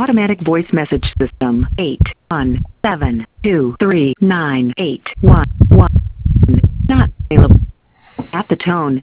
automatic voice message system. 817239811. Not available. At the tone.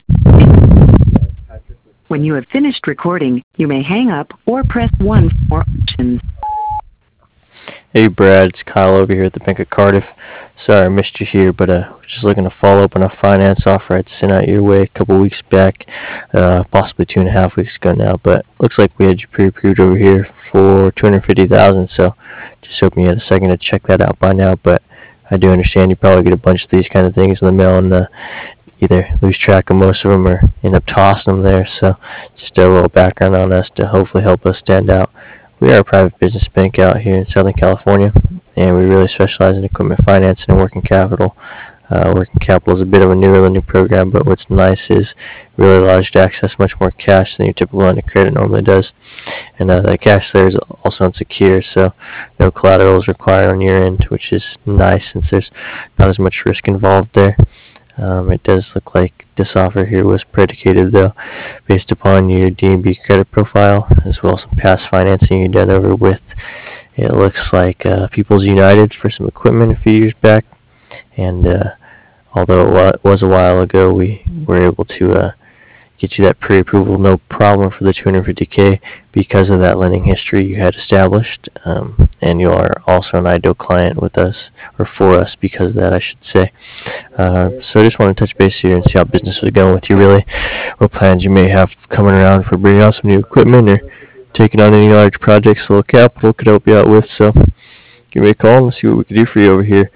When you have finished recording, you may hang up or press 1 for more options. Hey Brad, it's Kyle over here at the Bank of Cardiff. Sorry I missed you here, but just looking to follow up on a finance offer I'd sent out your way a couple weeks back, possibly 2.5 weeks ago now. But looks like we had you pre-approved over here for $250,000. So just hoping you had a second to check that out by now. But I do understand you probably get a bunch of these kind of things in the mail and either lose track of most of them or end up tossing them there. So just a little background on us to hopefully help us stand out. We are a private business bank out here in Southern California, and we really specialize in equipment financing and working capital. Working capital is a bit of a newer lending program, but what's nice is it really allows you to access much more cash than your typical line of credit normally does. And that cash there is also unsecured, so no collateral is required on your end, which is nice since there's not as much risk involved there. It does look like this offer here was predicated, though, based upon your D&B credit profile, as well as some past financing you did over with, it looks like People's United for some equipment a few years back. And although it was a while ago, we were able to get you that pre-approval no problem for the $250K because of that lending history you had established. And you are also an IDO client with us, or for us because of that, I should say. So I just want to touch base here and see how business is going with you, really. What plans you may have coming around for bringing out some new equipment or taking on any large projects, little capital could help you out with. So give me a call and see what we can do for you over here.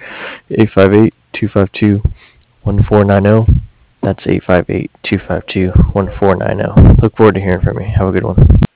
858-252-1490. That's 858-252-1490. Look forward to hearing from you. Have a good one.